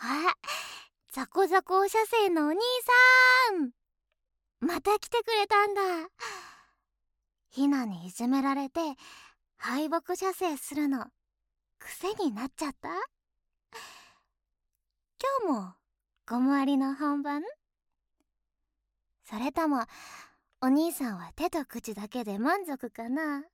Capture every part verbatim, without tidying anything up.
あ、ザコザコおしゃせいのお兄さん、また来てくれたんだ。ひなにいじめられて敗北射精するの癖になっちゃった？今日もゴムアリの本番？それともお兄さんは手と口だけで満足かな？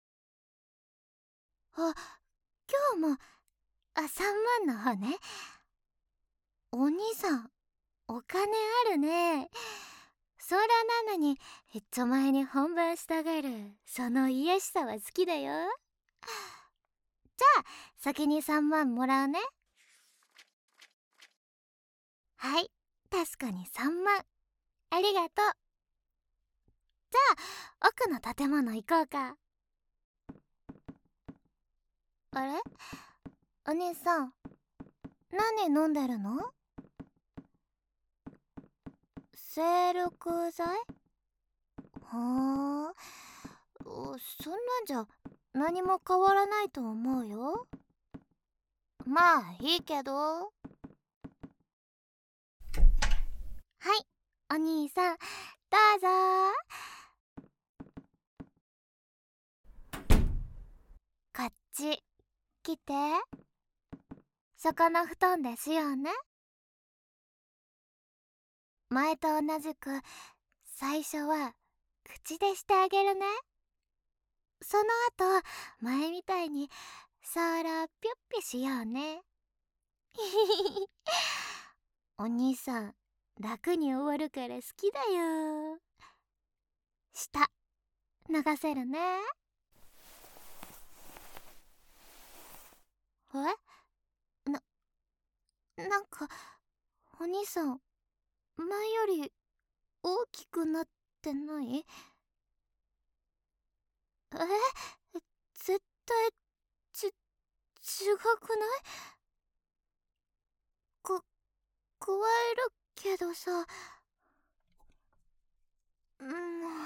あ、今日もあさんまんの方ね。お兄さんお金あるね。そらなのにいっちょ前に本番したがるその癒しさは好きだよ。じゃあ先にさんまんもらうね。はい、確かにさんまんありがとう。じゃあ奥の建物行こうか。あれ、お兄さん何飲んでるの？精力剤？はあ、そんなんじゃ何も変わらないと思うよ。まあいいけど。はい、お兄さんどうぞ。こっち来て。そこの布団でしようね。前と同じく最初は口でしてあげるね。その後前みたいにそらぴょっぴしようね。お兄さん楽に終わるから好きだよ。舌流せるね。え？な、なんかお兄さん前より大きくなってない？え？絶対ち、違くない？く、加えるけどさ。うん、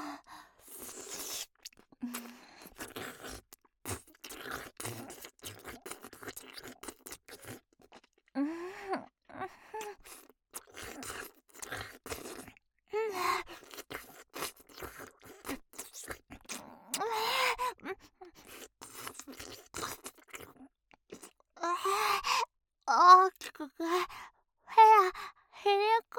うん、大きくへやへりこ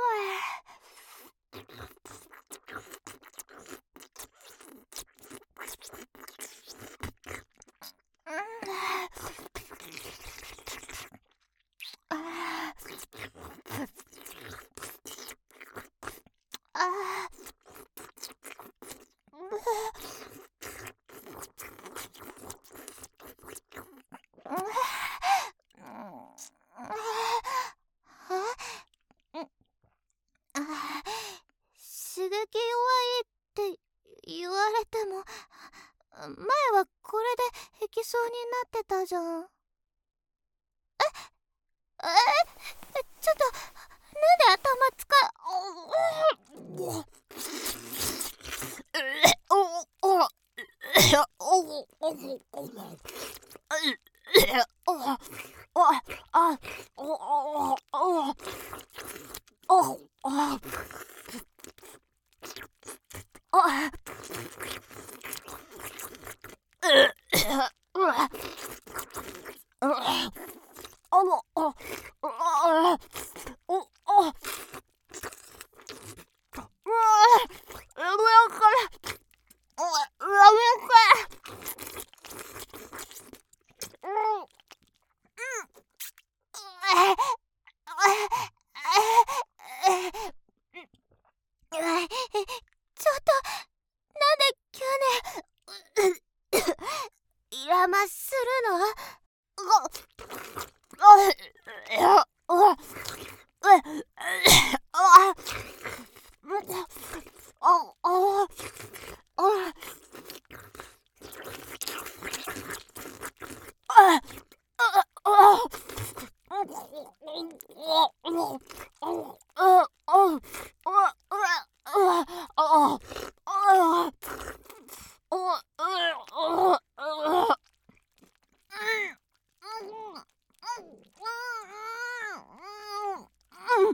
刺激弱いって言われても前はこれでいきそうになってたじゃん。ええちょっとなんで頭使う？ちょっとなんで急にイラまするの？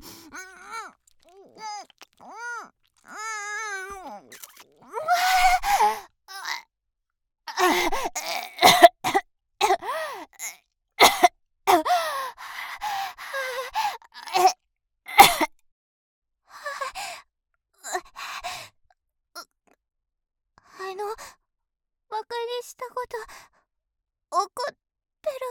あの、バカにしたこと怒ってる？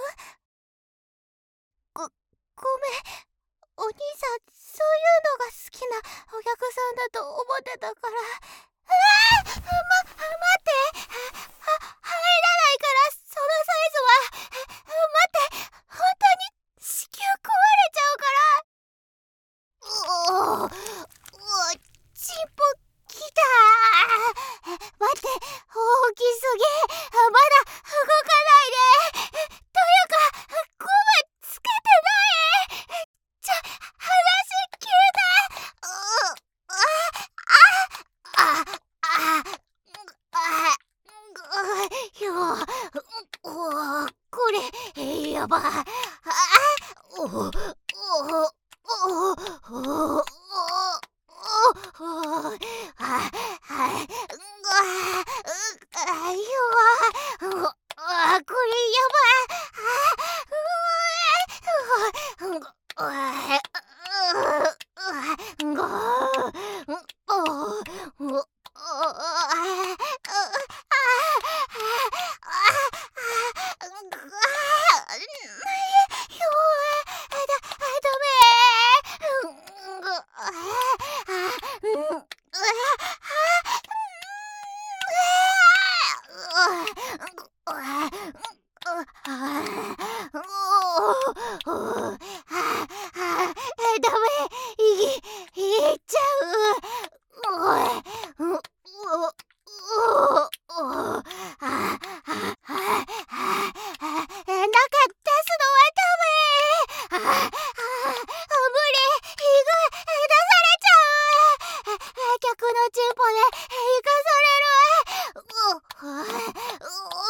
ご、ごめん。お兄さん、そういうのが好きなお客さんだと思ってたから。ああ、ま、待って。は、入らないから、そのサイズは。待って、本当に子宮壊れちゃうから。うおー、うお、チンポきたー。待って、大きすぎ。まだ動かないで。というか、ゴムつけてない。ちょ、話聞いて。うあああああよおこれやば。あおおおおおおああああよあこれやばい。あううあごおお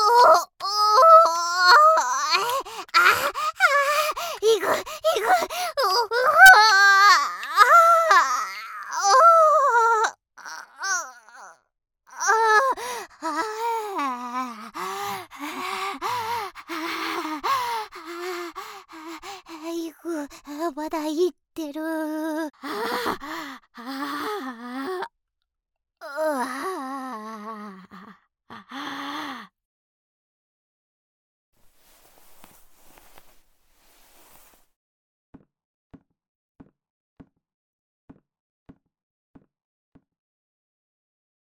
いくいく